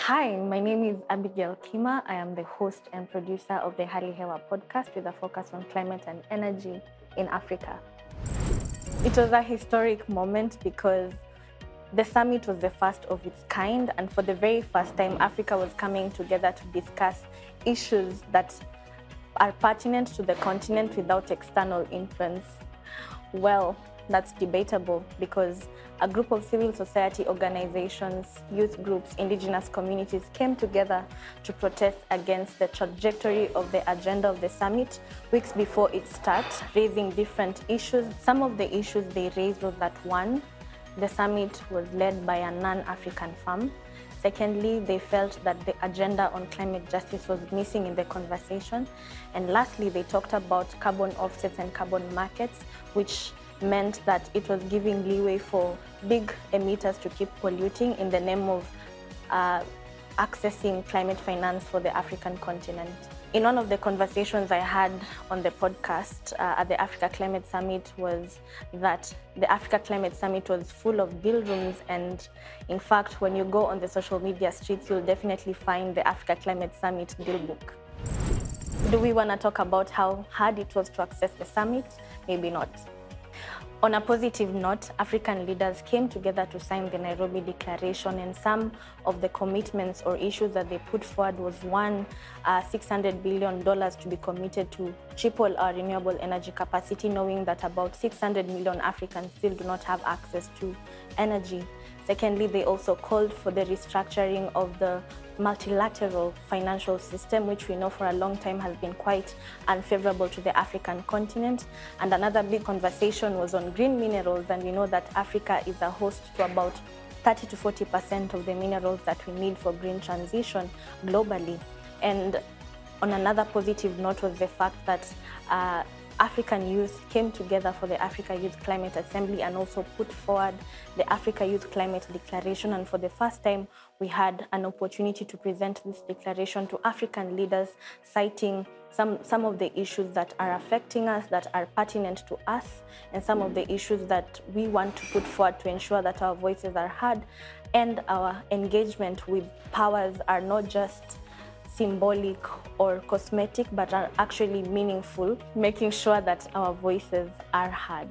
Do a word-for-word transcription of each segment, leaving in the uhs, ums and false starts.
Hi, my name is Abigail Kima. I am the host and producer of the Hali Hewa podcast with a focus on climate and energy in Africa. It was a historic moment because the summit was the first of its kind, and for the very first time, Africa was coming together to discuss issues that are pertinent to the continent without external influence. Well, that's debatable because a group of civil society organizations, youth groups, indigenous communities came together to protest against the trajectory of the agenda of the summit weeks before it starts, raising different issues. Some of the issues they raised was that one, the summit was led by a non-African firm. Secondly, they felt that the agenda on climate justice was missing in the conversation. And lastly, they talked about carbon offsets and carbon markets, which meant that it was giving leeway for big emitters to keep polluting in the name of uh, accessing climate finance for the African continent. In one of the conversations I had on the podcast uh, at the Africa Climate Summit was that the Africa Climate Summit was full of bill rooms, and in fact, when you go on the social media streets, you'll definitely find the Africa Climate Summit bill book. Do we want to talk about how hard it was to access the summit? Maybe not. On a positive note, African leaders came together to sign the Nairobi Declaration, and some of the commitments or issues that they put forward was one, uh, six hundred billion dollars to be committed to triple our renewable energy capacity, knowing that about six hundred million Africans still do not have access to energy. Secondly, they also called for the restructuring of the multilateral financial system, which we know for a long time has been quite unfavorable to the African continent. And another big conversation was on green minerals, and we know that Africa is a host to about thirty to forty percent of the minerals that we need for green transition globally. And on another positive note was the fact that uh, African youth came together for the Africa Youth Climate Assembly and also put forward the Africa Youth Climate Declaration. And for the first time, we had an opportunity to present this declaration to African leaders, citing some, some of the issues that are affecting us, that are pertinent to us, and some of the issues that we want to put forward to ensure that our voices are heard and our engagement with powers are not just symbolic or cosmetic, but are actually meaningful, making sure that our voices are heard.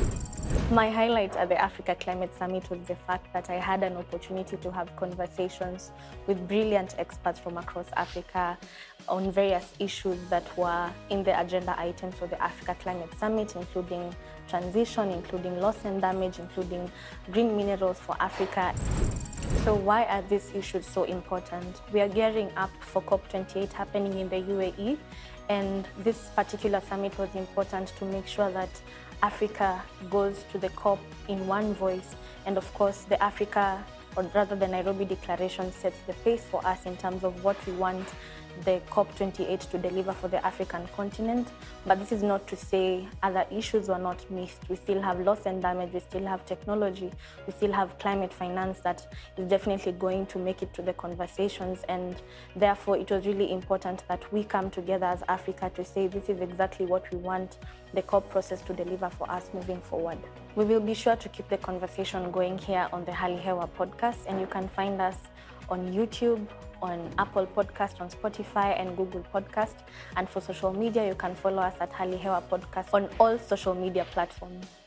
My highlight at the Africa Climate Summit was the fact that I had an opportunity to have conversations with brilliant experts from across Africa on various issues that were in the agenda items for the Africa Climate Summit, including transition, including loss and damage, including green minerals for Africa. So why are these issues so important? We are gearing up for COP twenty-eight happening in the U A E, and this particular summit was important to make sure that Africa goes to the COP in one voice. And of course, the Africa, or rather the Nairobi Declaration, sets the pace for us in terms of what we want the COP twenty-eight to deliver for the African continent. But this is not to say other issues were not missed. We still have loss and damage, we still have technology, we still have climate finance that is definitely going to make it to the conversations. And therefore, it was really important that we come together as Africa to say this is exactly what we want the COP process to deliver for us moving forward. We will be sure to keep the conversation going here on the Hali Hewa podcast, and you can find us on YouTube, on Apple Podcast, on Spotify and Google Podcast. And for social media, you can follow us at Hali Hewa Podcast on all social media platforms.